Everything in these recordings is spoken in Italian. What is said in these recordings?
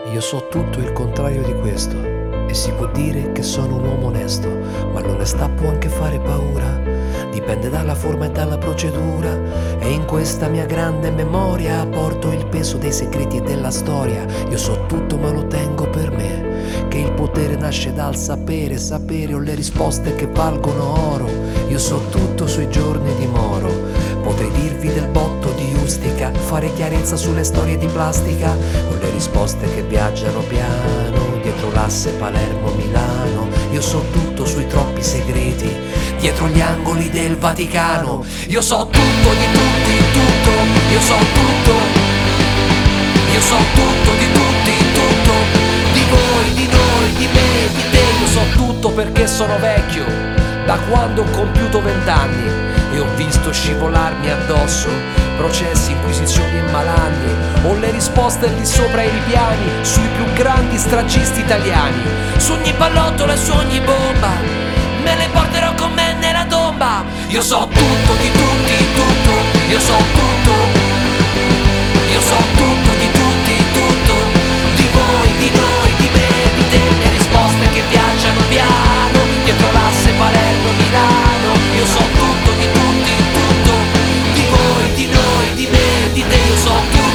Io so tutto il contrario di questo e si può dire che sono un uomo onesto, ma l'onestà può anche fare paura, dipende dalla forma e dalla procedura. E in questa mia grande memoria porto il peso dei segreti e della storia. Io so tutto ma lo tengo per me, che il potere nasce dal sapere. Sapere ho le risposte che valgono oro. Io so tutto sui giorni di Moro, potrei dirvi del botto di Ustica, fare chiarezza sulle storie di plastica. Ho le risposte che viaggiano piano, dietro l'asse Palermo-Milano. Io so tutto sui troppi segreti, dietro gli angoli del Vaticano. Io so tutto di tutti, tutto. Io so tutto. Io so tutto di tutti, tutto. Di voi, di noi, di me, di te. Io so tutto perché sono vecchio, da quando ho compiuto 20 anni e ho visto scivolarmi addosso processi, inquisizioni e malanni. Ho le risposte lì sopra i ripiani, sui più grandi stragisti italiani. Su ogni pallottola e su ogni bomba me le porterò con me nella tomba. Io so tutto di tutti, tutto. Io so tutto. Io so tutto di tutti, tutto. Di voi, di noi, di me, di te. Le risposte che viaggiano piano, dietro l'asse Palermo-Milano. Io so tutto di tutti, tutto. Di voi, di noi, di me, di te. Io so tutto.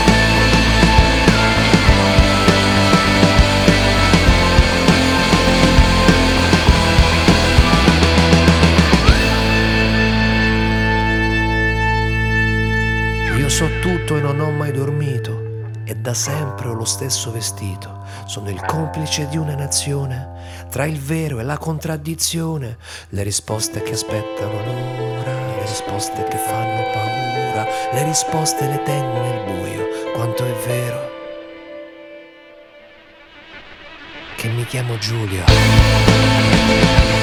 Io so tutto e non ho mai dormito, e da sempre ho lo stesso vestito. Sono il complice di una nazione, tra il vero e la contraddizione. Le risposte che aspettano l'ora, le risposte che fanno paura. Le risposte le tengo nel buio, quanto è vero che mi chiamo Giulio.